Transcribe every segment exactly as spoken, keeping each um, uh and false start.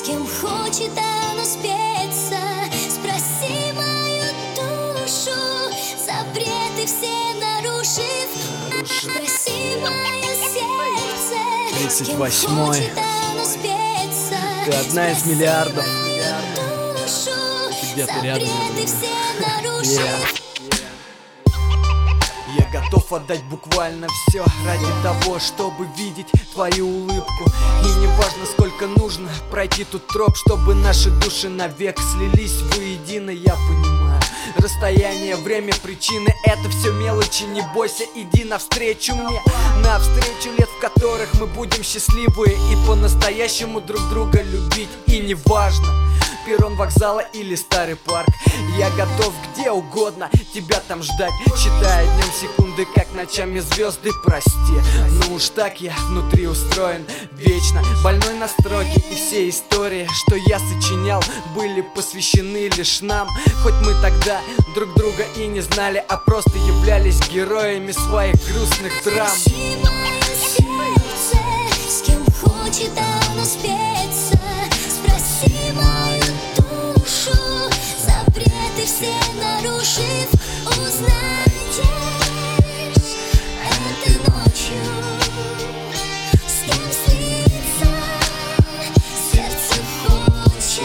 с кем хочет оно спеться. Спроси мою душу, запреты все нарушив. Спроси мое сердце, тридцать восьмой. с кем хочет оно спеться. Ты одна из миллиардов. Душу, Где-то рядом. запреты все нарушив. Yeah. Я готов отдать буквально все ради того, чтобы видеть твою улыбку. И не важно, сколько нужно пройти тут троп, чтобы наши души навек слились воедино. Я понимаю, расстояние, время, причины — это все мелочи. Не бойся, иди навстречу мне, навстречу лет, в которых мы будем счастливы и по-настоящему друг друга любить. И не важно, перрон вокзала или старый парк, я готов где угодно тебя там ждать, считая днем секунды, как ночами звезды. Прости, ну уж так я внутри устроен вечно. Больной на строке, и все истории, что я сочинял, были посвящены лишь нам. Хоть мы тогда друг друга и не знали, а просто являлись героями своих грустных драм. Спроси мое сердце, с кем хочет оно спеться. Спроси мою душу, запреты все нарушив. Узнаете этой ночью, с кем слиться сердце хочет.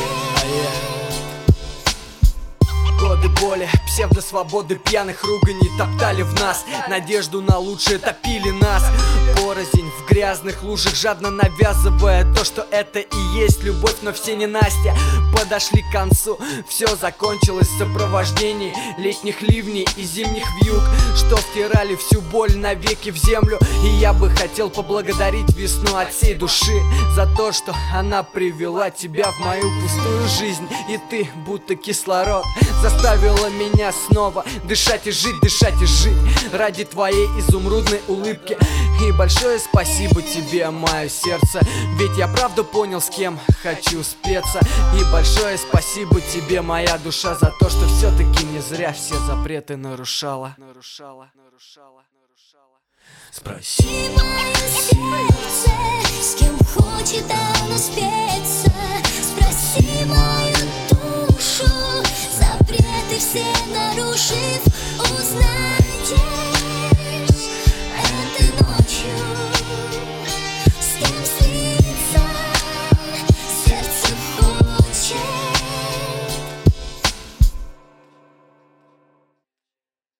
Годы боли, псевдосвободы, пьяных руганий топтали в нас. Надежду на лучшее топили нас. Порознь в грязных лужах, жадно навязывая то, что это и есть любовь. Но все ненастья подошли к концу. Все закончилось в сопровождении летних ливней и зимних вьюг, что стирали всю боль навеки в землю. И я бы хотел поблагодарить весну от всей души за то, что она привела тебя в мою пустую жизнь. И ты, будто кислород, заставила меня снова дышать и жить, дышать и жить ради твоей изумрудной улыбки. И большое спасибо тебе, мое сердце, ведь я правда понял, с кем хочу спеться. И большое спасибо тебе, моя душа, за то, что все-таки не зря все запреты нарушала. Нарушала, нарушала, нарушала. Спроси мое сердце, с кем хочет оно спеться. Спроси мою душу, запреты все нарушив.